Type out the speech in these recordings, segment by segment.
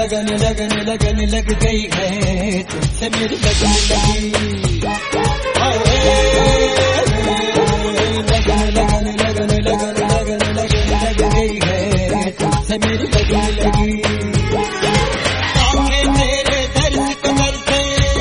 लगन लग गई है, तुमसे मेरी लगन लगी। लगन लग गई है, तुमसे मेरी लगन लगी। आंखें तेरे दर्द कमर से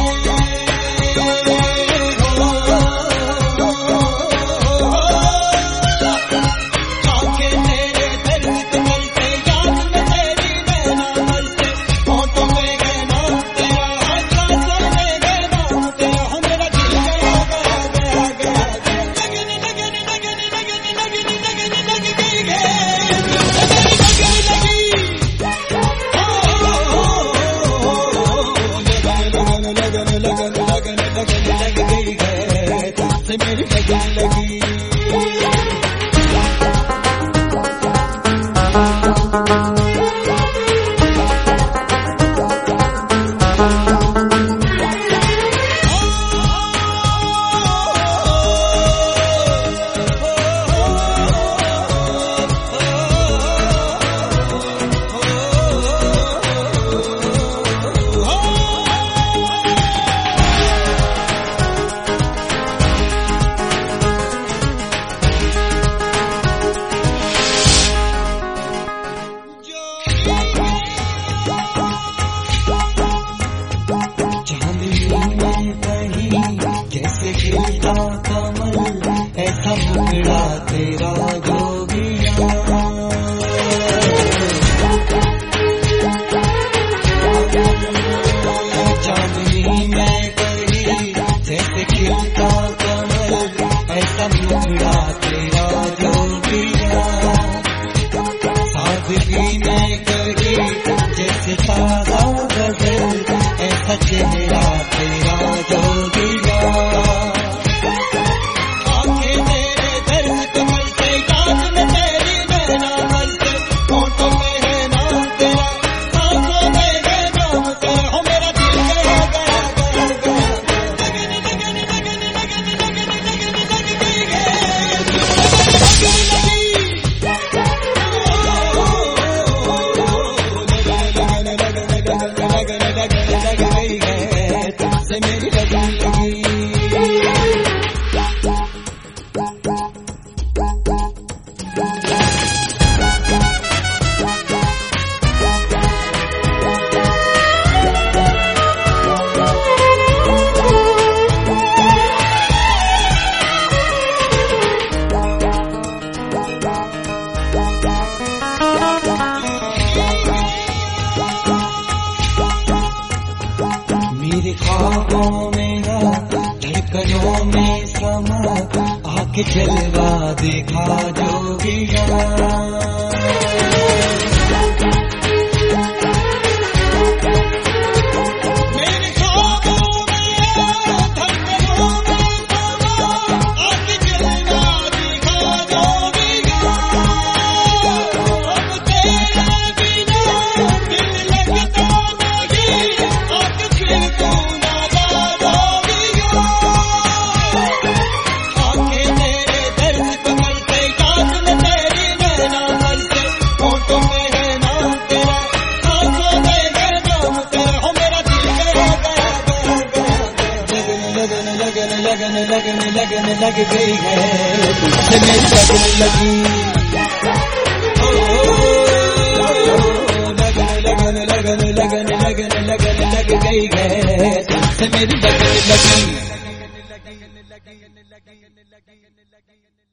लग गई है, तुमसे मेरी लगन लगी। जैसे खिलता कमल ऐसा मुखड़ा तेरा जोगिया, चांदनी में कहीं जैसे खिलता कमल ऐसा मुखड़ा तेरा जोगिया, सादगी में कहीं जैसे ताजा गजल ऐसा चेहरा तेरा जोगिया। आंखें तेरे दर्द कमर से, याद में तेरी नैना मर से, होठों में है नाम तेरा, सांसों में है नाम तेरा, हो मेरा दिल गया लग गई है, तुमसे मेरी लगन लगी। मेरे ख्वाबों में धड़कनों में समा आके जलवा देखा जोगिया, मेरे ख्वाबों में धड़कनों में समा आके जलवा देखा जोगिया। अब तेरे बिना दिल लगता नहीं, आके फिर तू ना जा जोगिया। आंखें तेरे दर्द कमर से, याद में तेरी नैना मर से, होठों में है नाम तेरा, सांसों में है नाम तेरा, हो मेरा दिल गया लगन लग गई है, तुमसे मेरी लगन लगी। लगन लग गई है, तुमसे मेरी लगन लगी।